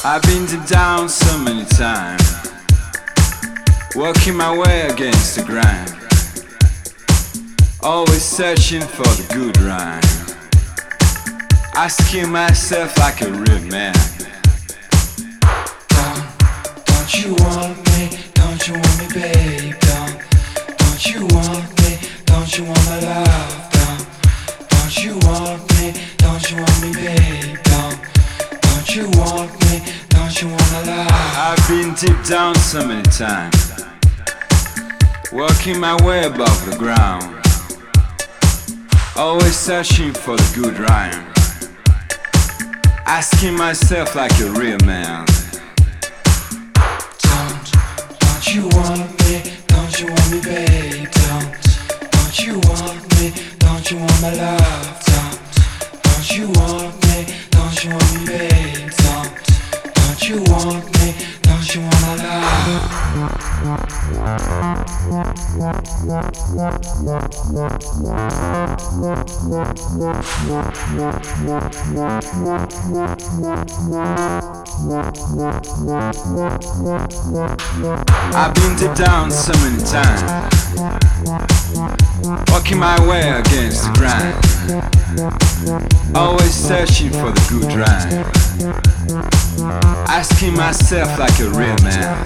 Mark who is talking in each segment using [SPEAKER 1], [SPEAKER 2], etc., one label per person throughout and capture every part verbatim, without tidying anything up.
[SPEAKER 1] I've been deep down so many times, working my way against the grind, always searching for the good rhyme, asking myself like a real man.
[SPEAKER 2] Don't, don't you want me? Don't you want me, babe? Don't, don't you want me? Don't you want my love? Don't, don't you want me? Don't you want me, babe? Don't, don't you want me? Don't you want my love?
[SPEAKER 1] I've been deep down so many times, working my way above the ground, always searching for the good rhyme, asking myself like a real man.
[SPEAKER 2] Don't, don't you want me? Don't you want me, babe? Don't, don't you want me? Don't you want my love? Don't, don't you want me? Don't you want me, babe? Don't, don't you want me? Don't you want my love?
[SPEAKER 1] I've been deep down so many times, walking my way against the grind, always searching for the good rhyme, asking myself like a real man.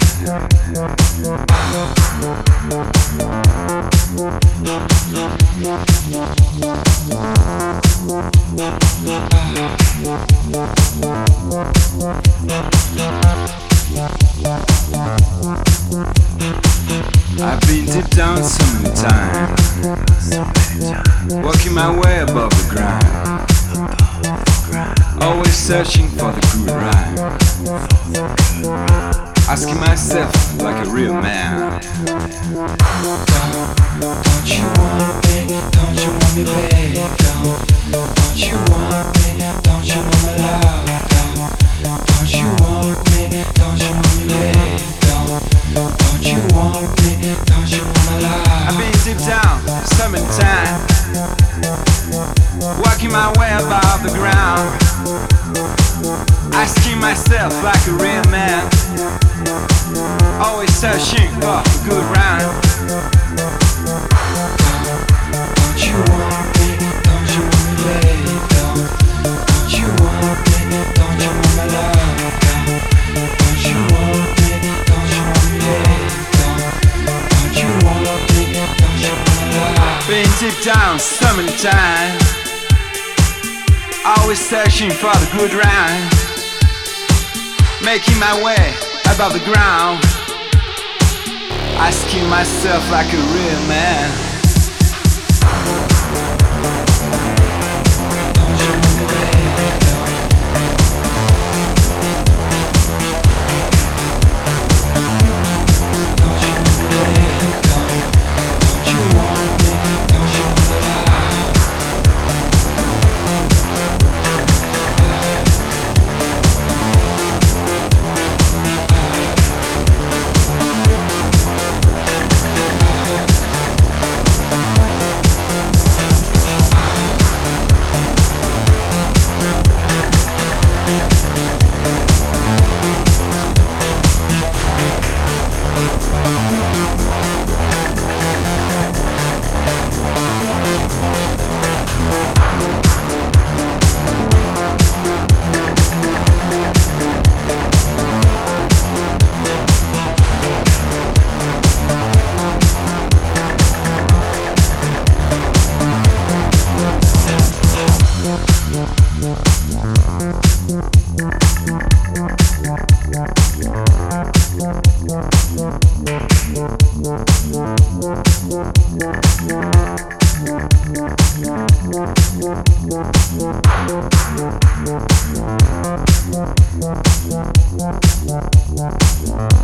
[SPEAKER 1] I've been deep down so many times, working my way above the ground, always searching for the good rhyme, asking myself like a real man.
[SPEAKER 2] Don't, don't you want me? Don't you want me, babe? Don't, don't you want me? Don't you want my love? Don't, don't you want me? Don't you want me, babe? Don't, don't you want me? Don't you want my love?
[SPEAKER 1] I've been deep down so many times, working my way above the ground, asking myself like a real man, always searching for a good rhyme.
[SPEAKER 2] Don't you want me? Don't you want me, babe? Don't, don't you want me? Don't you want my love? Don't, don't you want me? Don't you want me, babe? Don't, don't you want me? Don't you want my love?
[SPEAKER 1] Been deep down so many times, always searching for the good rhyme, making my way above the ground, asking myself like a real man.
[SPEAKER 2] Don't you want me, babe? Don't, don't you want me, babe? Don't, don't you want me? Don't you want my love?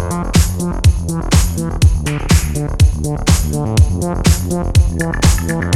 [SPEAKER 2] We'll be right back.